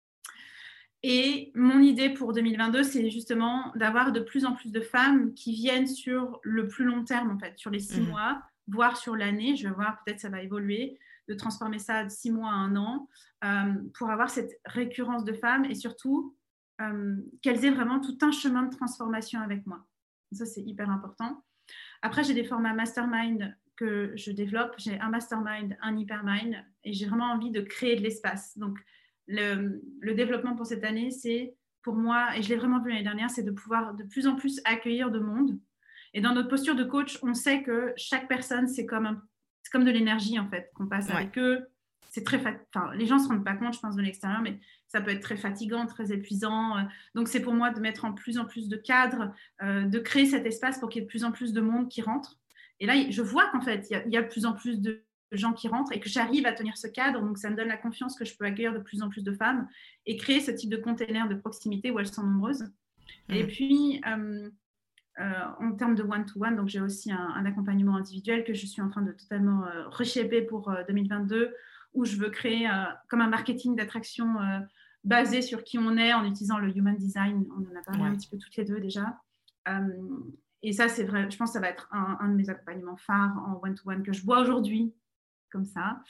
Et mon idée pour deux mille vingt-deux, c'est justement d'avoir de plus en plus de femmes qui viennent sur le plus long terme, en fait, sur les six Mhm. mois, voire sur l'année. Je vais voir, peut-être ça va évoluer, de transformer ça de six mois à un an, euh, pour avoir cette récurrence de femmes et surtout euh, qu'elles aient vraiment tout un chemin de transformation avec moi. Ça, c'est hyper important. Après, j'ai des formats mastermind que je développe. J'ai un mastermind, un hypermind, et j'ai vraiment envie de créer de l'espace. Donc, le, le développement pour cette année, c'est pour moi, et je l'ai vraiment vu l'année dernière, c'est de pouvoir de plus en plus accueillir de monde. Et dans notre posture de coach, on sait que chaque personne, c'est comme, un, c'est comme de l'énergie, en fait, qu'on passe Ouais. avec eux. C'est très fat... enfin, les gens ne se rendent pas compte, je pense, de l'extérieur, mais ça peut être très fatigant, très épuisant. Donc, c'est pour moi de mettre en plus en plus de cadres, euh, de créer cet espace pour qu'il y ait de plus en plus de monde qui rentre. Et là, je vois qu'en fait, il y a, il y a de plus en plus de gens qui rentrent et que j'arrive à tenir ce cadre. Donc, ça me donne la confiance que je peux accueillir de plus en plus de femmes et créer ce type de container de proximité où elles sont nombreuses. Mmh. Et puis, euh, euh, en termes de one-to-one, donc j'ai aussi un, un accompagnement individuel que je suis en train de totalement euh, reshaper pour euh, deux mille vingt-deux, où je veux créer euh, comme un marketing d'attraction euh, basé sur qui on est en utilisant le human design. On en a parlé ouais. un petit peu toutes les deux déjà. Euh, et ça, c'est vrai, je pense que ça va être un, un de mes accompagnements phares en one-to-one que je vois aujourd'hui comme ça.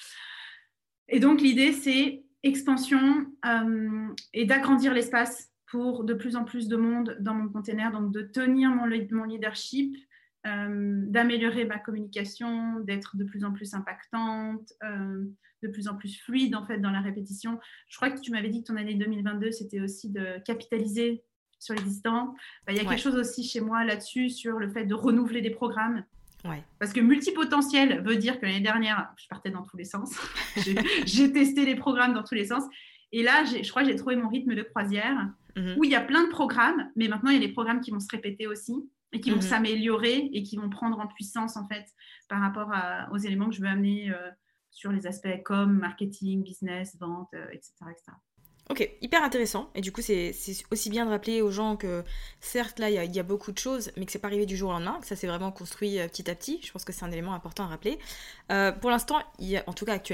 Et donc, l'idée, c'est expansion euh, et d'agrandir l'espace pour de plus en plus de monde dans mon container, donc de tenir mon, mon leadership, euh, d'améliorer ma communication, d'être de plus en plus impactante, euh, de plus en plus fluide en fait dans la répétition. Je crois que tu m'avais dit que ton année deux mille vingt-deux, c'était aussi de capitaliser sur l'existant. Ben, il y a ouais. quelque chose aussi chez moi là-dessus sur le fait de renouveler des programmes. Ouais. Parce que multipotentiel veut dire que l'année dernière, je partais dans tous les sens. j'ai, j'ai testé les programmes dans tous les sens. Et là, j'ai, je crois que j'ai trouvé mon rythme de croisière mm-hmm. où il y a plein de programmes, mais maintenant, il y a des programmes qui vont se répéter aussi et qui mm-hmm. vont s'améliorer et qui vont prendre en puissance, en fait, par rapport à, aux éléments que je veux amener euh, sur les aspects comme marketing, business, vente, euh, et cetera, et cetera. Ok, hyper intéressant. Et du coup, c'est, c'est aussi bien de rappeler aux gens que, certes, là, il y, y a beaucoup de choses, mais que c'est pas arrivé du jour au lendemain, que ça s'est vraiment construit euh, petit à petit. Je pense que c'est un élément important à rappeler. Euh, pour l'instant, y a, en tout cas actuellement,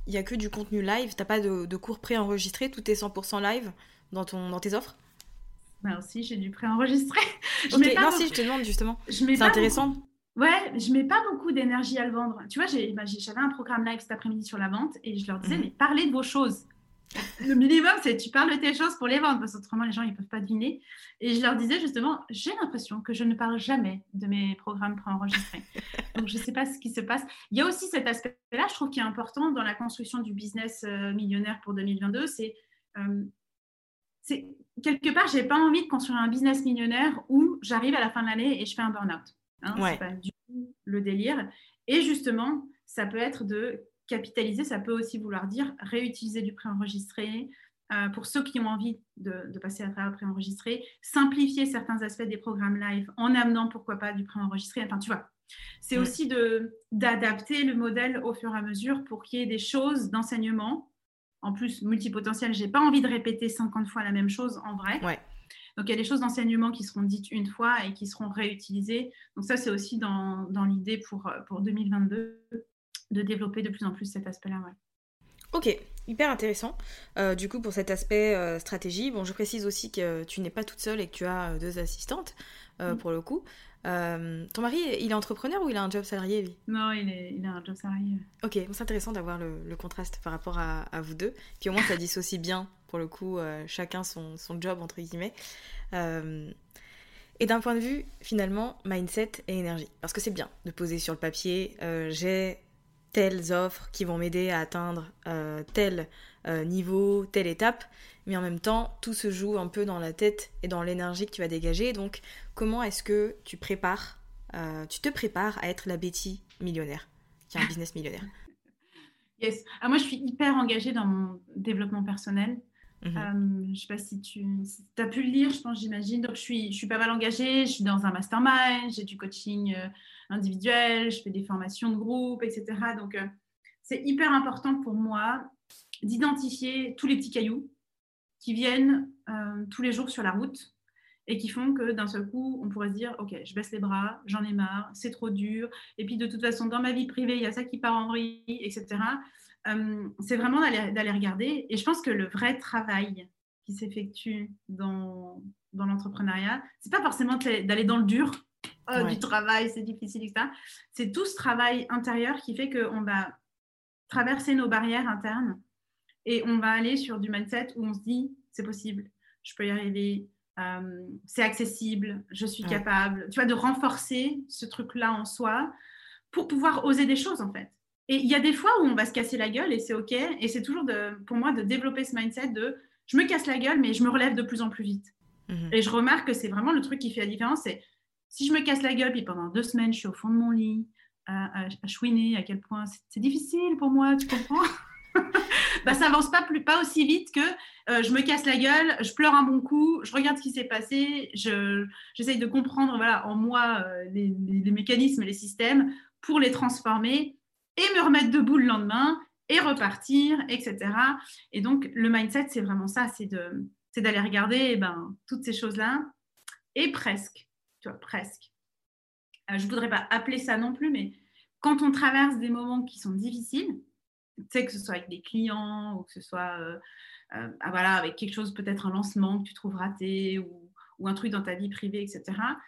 il n'y a que du contenu live, tu n'as pas de, de cours préenregistrés, tout est cent pour cent live dans, ton, dans tes offres? Ben aussi, j'ai du préenregistré. Je Ok, mets pas non, beaucoup- si, je te demande justement. je mets C'est pas intéressant. beaucoup- Ouais, je mets pas beaucoup d'énergie à le vendre. Tu vois, j'ai, bah, j'ai- j'avais un programme live cet après-midi sur la vente et je leur disais, Mhm. mais parlez de vos choses. Le minimum, c'est tu parles de tes choses pour les vendre, parce qu'autrement, les gens, ils peuvent pas deviner. Et je leur disais justement, j'ai l'impression que je ne parle jamais de mes programmes préenregistrés. Donc, je sais pas ce qui se passe. Il y a aussi cet aspect-là, je trouve, qui est important dans la construction du business euh, millionnaire pour deux mille vingt-deux. C'est, euh, c'est quelque part, j'ai pas envie de construire un business millionnaire où j'arrive à la fin de l'année et je fais un burn-out. Hein, Ouais. C'est pas du tout le délire. Et justement, ça peut être de capitaliser, ça peut aussi vouloir dire réutiliser du préenregistré. Euh, pour ceux qui ont envie de, de passer à travers le préenregistré, simplifier certains aspects des programmes live en amenant pourquoi pas du préenregistré. Enfin, tu vois, c'est Mm. aussi de, d'adapter le modèle au fur et à mesure pour qu'il y ait des choses d'enseignement. En plus, multipotentiel, j'ai pas envie de répéter cinquante fois la même chose en vrai. Ouais. Donc, il y a des choses d'enseignement qui seront dites une fois et qui seront réutilisées. Donc, ça, c'est aussi dans, dans l'idée pour, pour deux mille vingt-deux de développer de plus en plus cet aspect-là. Ouais. Ok, hyper intéressant. Euh, du coup, pour cet aspect euh, stratégie, bon, je précise aussi que tu n'es pas toute seule et que tu as euh, deux assistantes, euh, Mm. pour le coup. Euh, ton mari, il est entrepreneur ou il a un job salarié, lui? Non, il, est, il a un job salarié. Ok, bon, c'est intéressant d'avoir le, le contraste par rapport à, à vous deux. Puis au moins, ça dissocie bien, pour le coup, euh, chacun son, son job, entre guillemets. Euh, et d'un point de vue, finalement, mindset et énergie. Parce que c'est bien de poser sur le papier, euh, j'ai telles offres qui vont m'aider à atteindre euh, tel euh, niveau, telle étape, mais en même temps, tout se joue un peu dans la tête et dans l'énergie que tu vas dégager. Donc, comment est-ce que tu prépares, euh, tu te prépares à être la Betty millionnaire, qui a un business millionnaire? Yes. Ah, moi, je suis hyper engagée dans mon développement personnel. Mhm. Euh, je ne sais pas si tu si as pu le lire, je pense, j'imagine. Donc, je suis, je suis pas mal engagée. Je suis dans un mastermind, j'ai du coaching euh, individuel, je fais des formations de groupe, et cetera. Donc, euh, c'est hyper important pour moi d'identifier tous les petits cailloux qui viennent euh, tous les jours sur la route et qui font que d'un seul coup, on pourrait se dire, OK, je baisse les bras, j'en ai marre, c'est trop dur. Et puis, de toute façon, dans ma vie privée, il y a ça qui part en vrille, et cetera. Euh, c'est vraiment d'aller, d'aller regarder. Et je pense que le vrai travail qui s'effectue dans, dans l'entrepreneuriat, c'est pas forcément d'aller dans le dur, euh, Ouais. du travail, c'est difficile, et cetera. C'est tout ce travail intérieur qui fait qu'on va traverser nos barrières internes et on va aller sur du mindset où on se dit, c'est possible, je peux y arriver, euh, c'est accessible, je suis Ouais. capable. Tu vois, de renforcer ce truc-là en soi pour pouvoir oser des choses, en fait. Et il y a des fois où on va se casser la gueule et c'est OK. Et c'est toujours, de, pour moi, de développer ce mindset de je me casse la gueule, mais je me relève de plus en plus vite. Mhm. Et je remarque que c'est vraiment le truc qui fait la différence. C'est si je me casse la gueule, puis pendant deux semaines, je suis au fond de mon lit, à, à, à chouiner, à quel point c'est, c'est difficile pour moi, tu comprends? Bah, ça avance pas, plus, pas aussi vite que euh, je me casse la gueule, je pleure un bon coup, je regarde ce qui s'est passé, je, j'essaye de comprendre voilà, en moi euh, les, les, les mécanismes, les systèmes pour les transformer et me remettre debout le lendemain et repartir, et cetera. Et donc, le mindset, c'est vraiment ça, c'est, de, c'est d'aller regarder eh ben, toutes ces choses-là et presque, tu vois, presque. Euh, je ne voudrais pas appeler ça non plus, mais quand on traverse des moments qui sont difficiles, tu sais, que ce soit avec des clients ou que ce soit euh, euh, ah, voilà, avec quelque chose, peut-être un lancement que tu trouves raté ou, ou un truc dans ta vie privée, et cetera.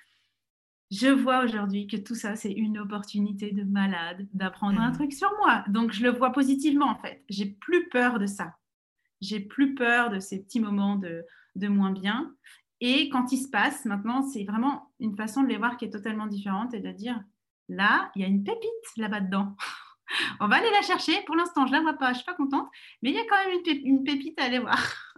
Je vois aujourd'hui que tout ça, c'est une opportunité de malade d'apprendre mmh. un truc sur moi. Donc, je le vois positivement, en fait. J'ai plus peur de ça. J'ai plus peur de ces petits moments de, de moins bien. Et quand ils se passent, maintenant, c'est vraiment une façon de les voir qui est totalement différente et de dire, là, il y a une pépite là-bas dedans. On va aller la chercher. Pour l'instant, je ne la vois pas, je ne suis pas contente, mais il y a quand même une, pép- une pépite à aller voir.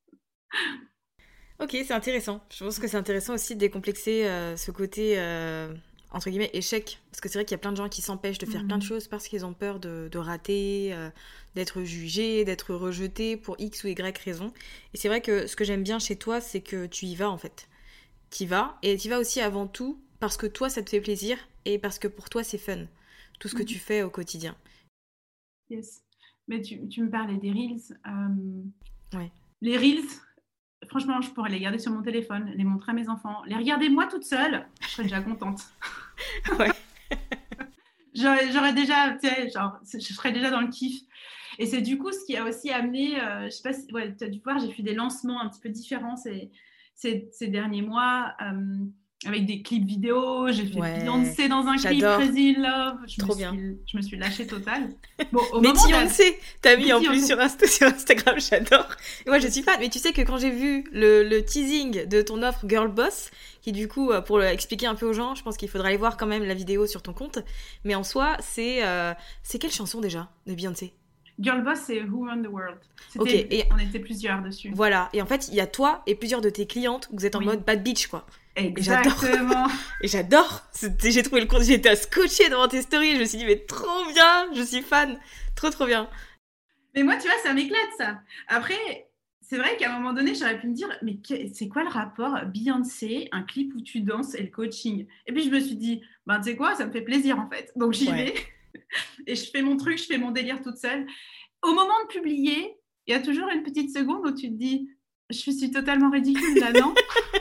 Ok, c'est intéressant. Je pense que c'est intéressant aussi de décomplexer euh, ce côté, euh, entre guillemets, échec. Parce que c'est vrai qu'il y a plein de gens qui s'empêchent de faire mmh. plein de choses parce qu'ils ont peur de, de rater, euh, d'être jugés, d'être rejetés pour X ou Y raison. Et c'est vrai que ce que j'aime bien chez toi, c'est que tu y vas en fait. Tu y vas, et tu y vas aussi avant tout parce que toi, ça te fait plaisir et parce que pour toi, c'est fun. Tout ce que mmh. tu fais au quotidien. Yes. Mais tu, tu me parlais des Reels. Euh... Ouais. Les Reels... Franchement, je pourrais les garder sur mon téléphone, les montrer à mes enfants, les regarder moi toute seule, je serais déjà contente. Ouais. j'aurais, j'aurais déjà, tu sais, genre, je serais déjà dans le kiff. Et c'est du coup ce qui a aussi amené, euh, je sais pas si ouais, tu as dû voir, j'ai fait des lancements un petit peu différents ces, ces, ces derniers mois, euh, avec des clips vidéo. J'ai fait Ouais, Beyoncé dans un clip, j'adore. Crazy in Love. Je Trop me bien. suis, je me suis lâchée totale. Bon, au Mais moment de la- Beyoncé, t'as mis en plus Beyoncé. sur, Insta- sur Instagram, j'adore. Et moi, je suis fan. Mais tu sais que quand j'ai vu le, le teasing de ton offre Girl Boss, qui du coup, euh, pour le- expliquer un peu aux gens, je pense qu'il faudra aller voir quand même la vidéo sur ton compte. Mais en soi, c'est euh, c'est quelle chanson déjà de Beyoncé? Girl Boss, c'est Who Run the World. C'était, Ok, et- On était plusieurs dessus. Voilà. Et en fait, il y a toi et plusieurs de tes clientes où vous êtes en Oui. mode bad bitch, quoi. j'adore. Exactement. Et j'adore. C'était- J'ai trouvé le compte, j'étais à scotcher devant tes stories. Je me suis dit, mais trop bien, je suis fan. Trop, trop bien. Mais moi, tu vois, ça m'éclate, ça. Après, c'est vrai qu'à un moment donné, j'aurais pu me dire, mais que- c'est quoi le rapport Beyoncé, un clip où tu danses et le coaching? Et puis, je me suis dit, ben, tu sais quoi, ça me fait plaisir, en fait. Donc, j'y Ouais. vais. Et je fais mon truc, je fais mon délire toute seule. Au moment de publier, il y a toujours une petite seconde où tu te dis, je suis totalement ridicule, là, non?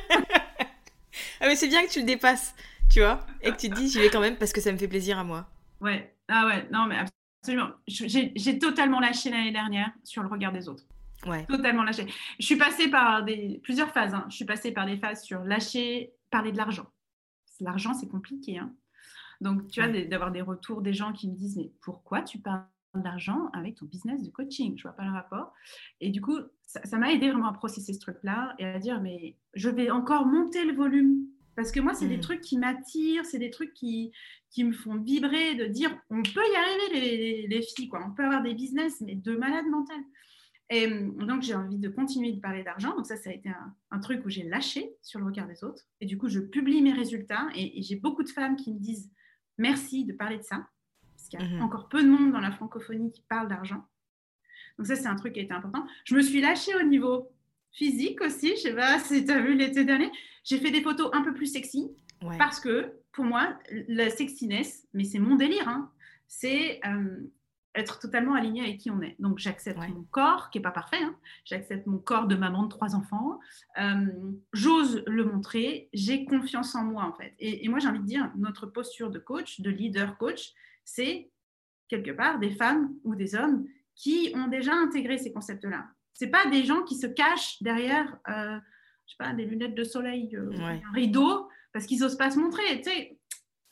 Ah, mais c'est bien que tu le dépasses, tu vois, et que tu te dis, j'y vais quand même parce que ça me fait plaisir à moi. Ouais. Ah ouais, non, mais absolument. Je- J'ai j'ai totalement lâché l'année dernière sur le regard des autres. Ouais. Totalement lâché. Je suis passée par des, plusieurs phases. Hein. Je suis passée par des phases sur lâcher, parler de l'argent. L'argent, c'est compliqué. Hein. Donc, tu vois, Ouais. des- d'avoir des retours des gens qui me disent, mais pourquoi tu parles d'argent avec ton business de coaching? Je vois pas le rapport. Et du coup, ça ça m'a aidé vraiment à processer ce truc-là et à dire, mais je vais encore monter le volume. Parce que moi, c'est des Mhm. trucs qui m'attirent, c'est des trucs qui, qui me font vibrer, de dire, on peut y arriver, les, les- les filles, quoi. On peut avoir des business, mais de malade mental. Et euh, donc, j'ai envie de continuer de parler d'argent. Donc, ça, ça a été un, un truc où j'ai lâché sur le regard des autres. Et du coup, je publie mes résultats. Et, et j'ai beaucoup de femmes qui me disent merci de parler de ça. Parce qu'il y a Mhm. encore peu de monde dans la francophonie qui parle d'argent. Donc, ça, c'est un truc qui a été important. Je me suis lâchée au niveau physique aussi. Je sais pas si tu as vu l'été dernier. J'ai fait des photos un peu plus sexy. Ouais. Parce que, pour moi, la sexiness, mais c'est mon délire, hein, c'est euh, être totalement aligné avec qui on est. Donc, j'accepte Ouais. mon corps, qui n'est pas parfait. Hein. J'accepte mon corps de maman de trois enfants. Euh, j'ose le montrer. J'ai confiance en moi, en fait. Et, et moi, j'ai envie de dire, notre posture de coach, de leader coach, c'est quelque part des femmes ou des hommes qui ont déjà intégré ces concepts-là. Ce n'est pas des gens qui se cachent derrière euh, je sais pas, des lunettes de soleil, euh, Ouais. un rideau, parce qu'ils n'osent pas se montrer. Tu sais,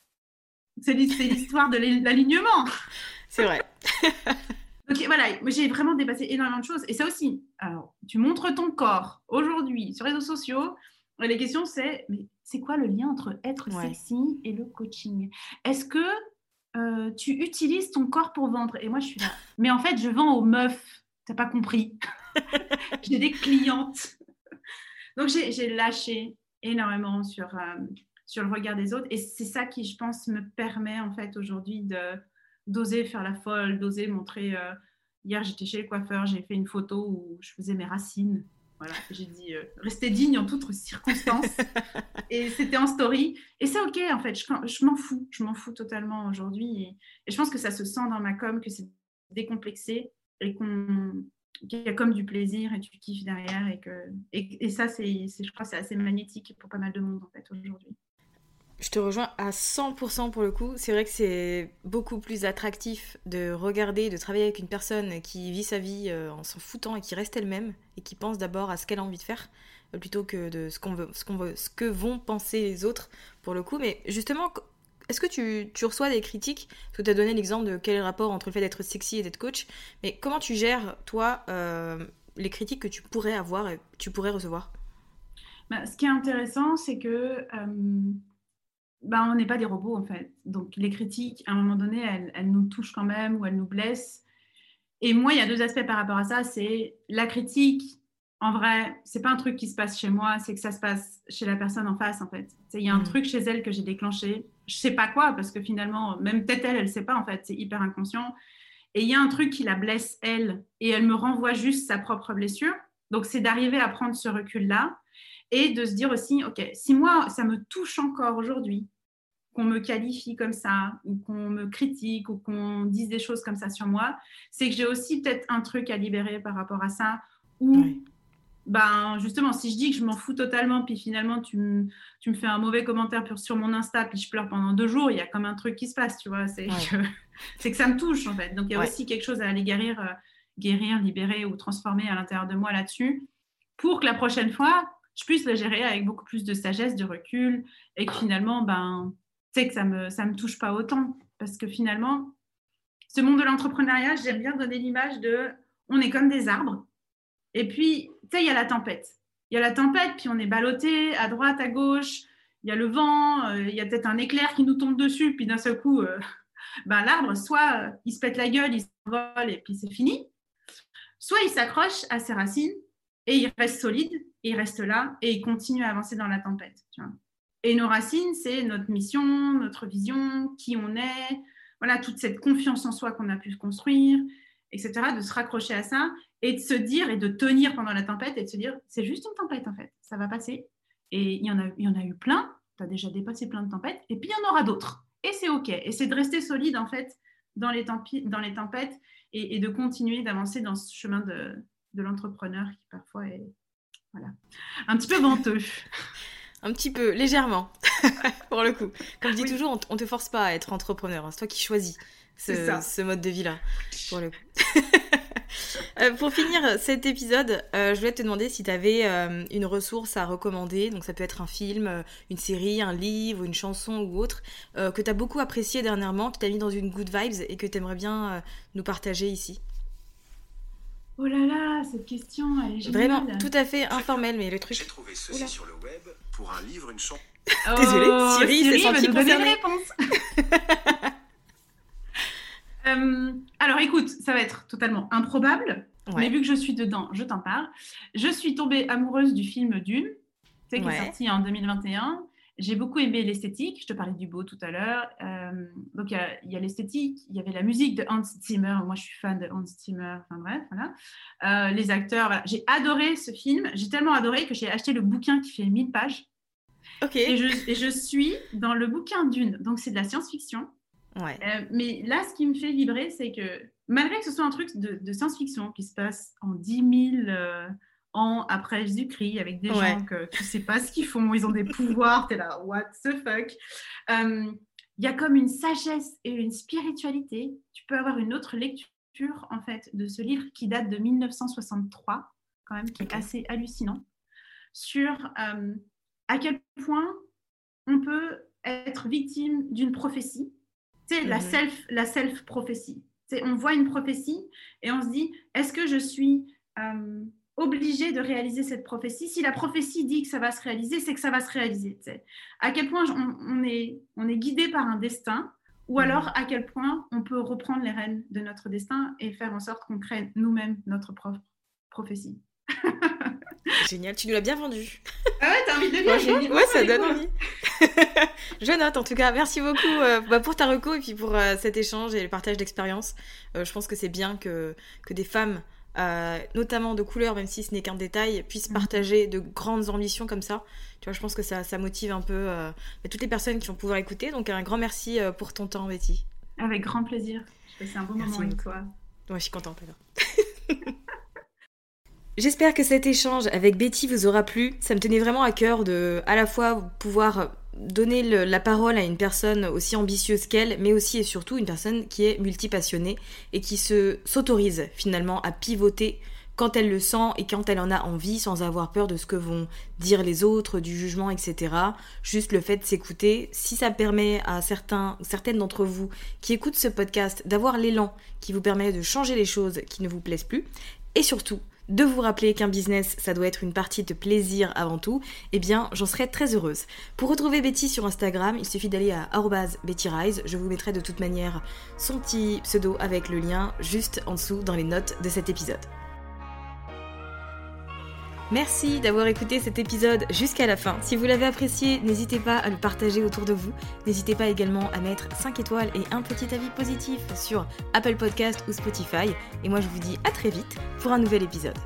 c'est l'histoire de l'alignement. C'est vrai. Donc voilà, moi, j'ai vraiment dépassé énormément de choses. Et ça aussi, alors, tu montres ton corps aujourd'hui sur les réseaux sociaux. La question, c'est, mais c'est quoi le lien entre être Ouais. sexy et le coaching? Est-ce que euh, tu utilises ton corps pour vendre? Et moi, je suis là. Mais en fait, je vends aux meufs. T'as pas compris. J'ai des clientes. Donc, j'ai, j'ai lâché énormément sur, euh, sur le regard des autres. Et c'est ça qui, je pense, me permet en fait aujourd'hui de, d'oser faire la folle, d'oser montrer. Euh, hier, j'étais chez le coiffeur, j'ai fait une photo où je faisais mes racines. Voilà, j'ai dit euh, rester digne en toutes circonstances. Et c'était en story. Et c'est OK, en fait, je, je m'en fous. Je m'en fous totalement aujourd'hui. Et, et je pense que ça se sent dans ma com, que c'est décomplexé et qu'on, qu'il y a comme du plaisir et du kiff derrière. Et, que, et, et ça, c'est, c'est, je crois que c'est assez magnétique pour pas mal de monde, en fait, aujourd'hui. Je te rejoins à cent pour cent pour le coup. C'est vrai que c'est beaucoup plus attractif de regarder, de travailler avec une personne qui vit sa vie euh, en s'en foutant et qui reste elle-même et qui pense d'abord à ce qu'elle a envie de faire euh, plutôt que de ce qu'on veut, ce qu'on veut, ce que vont penser les autres pour le coup. Mais justement, est-ce que tu, tu reçois des critiques? Parce que tu as donné l'exemple de quel est le rapport entre le fait d'être sexy et d'être coach. Mais comment tu gères, toi, euh, les critiques que tu pourrais avoir et que tu pourrais recevoir? Bah, ce qui est intéressant, c'est que... Euh... Ben, on n'est pas des robots en fait. Donc les critiques, à un moment donné, elles, elles nous touchent quand même ou elles nous blessent. Et moi, il y a deux aspects par rapport à ça. C'est la critique, en vrai, c'est pas un truc qui se passe chez moi, c'est que ça se passe chez la personne en face en fait. Il y a un mmh. truc chez elle que j'ai déclenché. Je sais pas quoi, parce que finalement, même peut-être elle, elle sait pas en fait. C'est hyper inconscient. Et il y a un truc qui la blesse elle, et elle me renvoie juste sa propre blessure. Donc c'est d'arriver à prendre ce recul-là. Et de se dire aussi, OK, si moi, ça me touche encore aujourd'hui, qu'on me qualifie comme ça, ou qu'on me critique, ou qu'on dise des choses comme ça sur moi, c'est que j'ai aussi peut-être un truc à libérer par rapport à ça, ou, ouais. ben justement, si je dis que je m'en fous totalement, puis finalement tu me, tu me fais un mauvais commentaire sur mon Insta, puis je pleure pendant deux jours, il y a comme un truc qui se passe, tu vois. C'est, ouais. que, c'est que ça me touche en fait. Donc il y a ouais. aussi quelque chose à aller guérir, euh, guérir, libérer ou transformer à l'intérieur de moi là-dessus, pour que la prochaine fois, je puisse le gérer avec beaucoup plus de sagesse, de recul, et que finalement, ben, tu sais que ça me, ça me touche pas autant, parce que finalement, ce monde de l'entrepreneuriat, j'aime bien donner l'image de, on est comme des arbres. Et puis, tu sais, il y a la tempête. Il y a la tempête, puis on est ballotté à droite, à gauche. Il y a le vent, il euh, y a peut-être un éclair qui nous tombe dessus, puis d'un seul coup, euh, ben, l'arbre, soit euh, il se pète la gueule, il s'envole, et puis c'est fini. Soit il s'accroche à ses racines, et il reste solide, et il reste là, et il continue à avancer dans la tempête. Tu vois. Et nos racines, c'est notre mission, notre vision, qui on est, voilà, toute cette confiance en soi qu'on a pu construire, et cetera, de se raccrocher à ça, et de se dire, et de tenir pendant la tempête, et de se dire, c'est juste une tempête en fait, ça va passer. Et il y en a, il y en a eu plein, tu as déjà dépassé plein de tempêtes, et puis il y en aura d'autres. Et c'est OK. Et c'est de rester solide en fait dans les, tempi- dans les tempêtes, et, et de continuer d'avancer dans ce chemin de, de l'entrepreneur qui parfois est voilà, un petit peu venteux. Un petit peu, légèrement, pour le coup. Comme je dis oui. toujours, on ne te force pas à être entrepreneur, hein. C'est toi qui choisis ce, ce mode de vie-là, pour le coup. euh, pour finir cet épisode, euh, je voulais te demander si tu avais euh, une ressource à recommander. Donc ça peut être un film, une série, un livre, une chanson ou autre, euh, que tu as beaucoup apprécié dernièrement, qui t'a mis dans une good vibes et que tu aimerais bien euh, nous partager ici. Oh là là, cette question, elle est géniale. Vraiment, tout à fait informel, mais le truc... J'ai trouvé ceci Oula. sur le web pour un livre, une chanson... Oh, Désolée, Siri, Siri s'est sentie concernée. euh, alors écoute, ça va être totalement improbable, ouais. mais vu que je suis dedans, je t'en parle. Je suis tombée amoureuse du film Dune, tu sais, qui ouais. est sorti en deux mille vingt et un. J'ai beaucoup aimé l'esthétique, je te parlais du beau tout à l'heure. Euh, donc, il y a, y a l'esthétique, il y avait la musique de Hans Zimmer. Moi, je suis fan de Hans Zimmer. Enfin, bref, voilà. Euh, les acteurs, voilà. J'ai adoré ce film. J'ai tellement adoré que j'ai acheté le bouquin qui fait mille pages. Ok. Et je, et je suis dans le bouquin Dune. Donc, c'est de la science-fiction. Ouais. Euh, mais là, ce qui me fait vibrer, c'est que malgré que ce soit un truc de, de science-fiction qui se passe en dix mille... Euh, ans après Jésus-Christ, avec des ouais. gens que tu sais pas ce qu'ils font, ils ont des pouvoirs, t'es là, what the fuck. Il euh, y a comme une sagesse et une spiritualité. Tu peux avoir une autre lecture, en fait, de ce livre qui date de mille neuf cent soixante-trois, quand même, qui okay. est assez hallucinant, sur euh, à quel point on peut être victime d'une prophétie. Tu sais, mm-hmm. la self, la self-prophétie. Tu sais, on voit une prophétie et on se dit, est-ce que je suis... Euh, obligé de réaliser cette prophétie. Si la prophétie dit que ça va se réaliser, c'est que ça va se réaliser. T'sais. À quel point on, on, est, on est guidé par un destin, ou alors mmh. à quel point on peut reprendre les rênes de notre destin et faire en sorte qu'on crée nous-mêmes notre propre prophétie. Génial, tu nous l'as bien vendu. Ah ouais, t'as envie de le lire? Ouais, ouais, ça donne envie. Je note en tout cas. Merci beaucoup euh, bah, pour ta reco et puis pour euh, cet échange et le partage d'expérience. Euh, je pense que c'est bien que, que des femmes Euh, notamment de couleur, même si ce n'est qu'un détail, puissent partager de grandes ambitions comme ça. Tu vois, je pense que ça, ça motive un peu euh, toutes les personnes qui vont pouvoir écouter. Donc un grand merci euh, pour ton temps, Betty. Avec grand plaisir. Je passé un bon merci moment avec toi. Ouais, je suis contente alors. J'espère que cet échange avec Betty vous aura plu. Ça me tenait vraiment à cœur de à la fois pouvoir donner le, la parole à une personne aussi ambitieuse qu'elle, mais aussi et surtout une personne qui est multipassionnée et qui se, s'autorise finalement à pivoter quand elle le sent et quand elle en a envie, sans avoir peur de ce que vont dire les autres, du jugement, et cetera. Juste le fait de s'écouter, si ça permet à certains, certaines d'entre vous qui écoutent ce podcast d'avoir l'élan qui vous permet de changer les choses qui ne vous plaisent plus, et surtout de vous rappeler qu'un business, ça doit être une partie de plaisir avant tout, eh bien, j'en serais très heureuse. Pour retrouver Betty sur Instagram, il suffit d'aller à arobase betty rise. Je vous mettrai de toute manière son petit pseudo avec le lien juste en dessous dans les notes de cet épisode. Merci d'avoir écouté cet épisode jusqu'à la fin. Si vous l'avez apprécié, n'hésitez pas à le partager autour de vous. N'hésitez pas également à mettre cinq étoiles et un petit avis positif sur Apple Podcast ou Spotify. Et moi, je vous dis à très vite pour un nouvel épisode.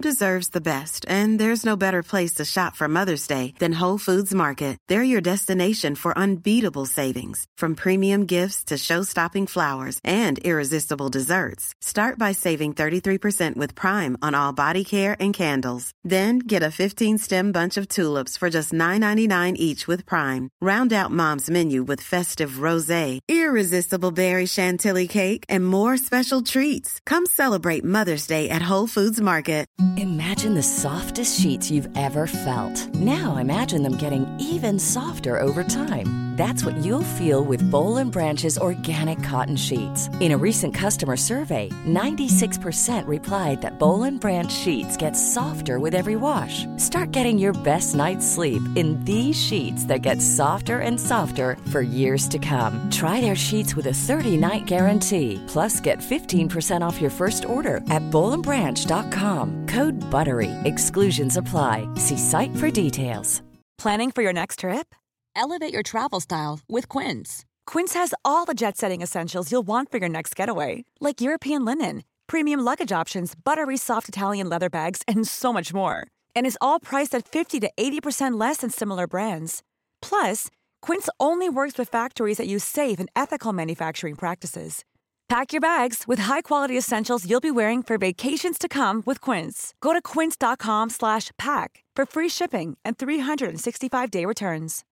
deserves the best, and there's no better place to shop for Mother's Day than Whole Foods Market. They're your destination for unbeatable savings, from premium gifts to show-stopping flowers and irresistible desserts. Start by saving thirty-three percent with Prime on all body care and candles. Then get a fifteen-stem bunch of tulips for just nine ninety-nine each with Prime. Round out Mom's menu with festive rosé, irresistible berry chantilly cake, and more special treats. Come celebrate Mother's Day at Whole Foods Market. Imagine the softest sheets you've ever felt. Now imagine them getting even softer over time. That's what you'll feel with Boll and Branch's organic cotton sheets. In a recent customer survey, ninety-six percent replied that Boll and Branch sheets get softer with every wash. Start getting your best night's sleep in these sheets that get softer and softer for years to come. Try their sheets with a thirty-night guarantee. Plus, get fifteen percent off your first order at boll and branch dot com. Code BUTTERY. Exclusions apply. See site for details. Planning for your next trip? Elevate your travel style with Quince. Quince has all the jet-setting essentials you'll want for your next getaway, like European linen, premium luggage options, buttery soft Italian leather bags, and so much more. And is all priced at fifty to eighty percent less than similar brands. Plus, Quince only works with factories that use safe and ethical manufacturing practices. Pack your bags with high-quality essentials you'll be wearing for vacations to come with Quince. Go to quince dot com slash pack for free shipping and three sixty-five day returns.